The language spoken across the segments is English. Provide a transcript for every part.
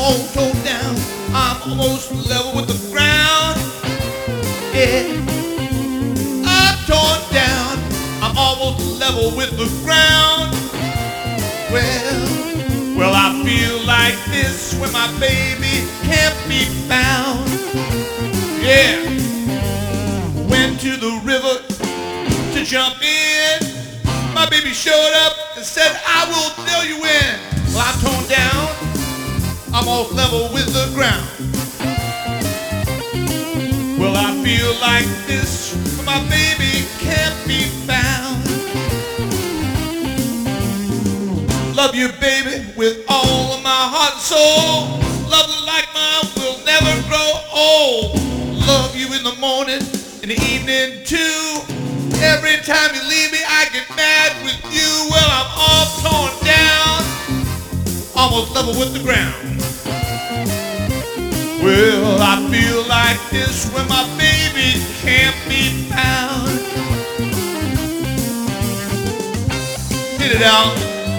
all torn down. I'm almost level with the ground. Yeah, I'm torn down. I'm almost level with the ground. Well, I feel like this when my baby can't be found. Yeah, went to the river to jump in. My baby showed up and said, I will tell you when. Well, I'm torn down. I'm off level with the ground. Well, I feel like this when my baby can't be found. Love you, baby, with all of my heart and soul. Love like mine will never grow old. Love you in the morning, in the evening too. Every time you leave me, I get mad with you. Well, I'm all torn down, almost level with the ground. Well, I feel like this when my baby can't be found. Hit it out.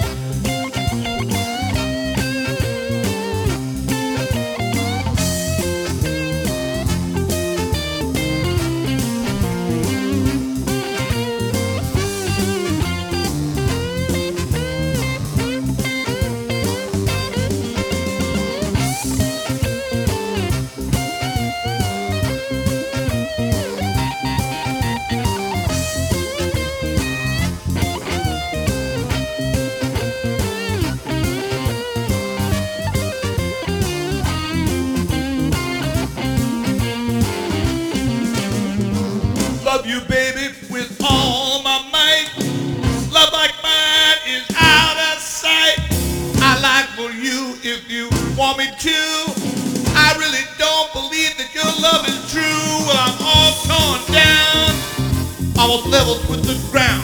Love you, baby, with all my might. Love like mine is out of sight. I like for you if you want me to. I really don't believe that your love is true. Well, I'm all torn down, almost leveled with the ground.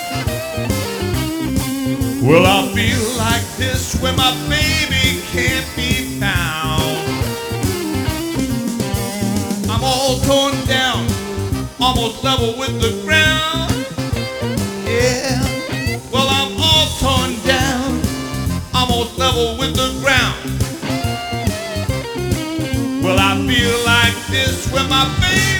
Well, I feel like this when my baby can't be found. I'm all torn down, almost level with the ground. Yeah, well, I'm all torn down, almost level with the ground. Well, I feel like this when my baby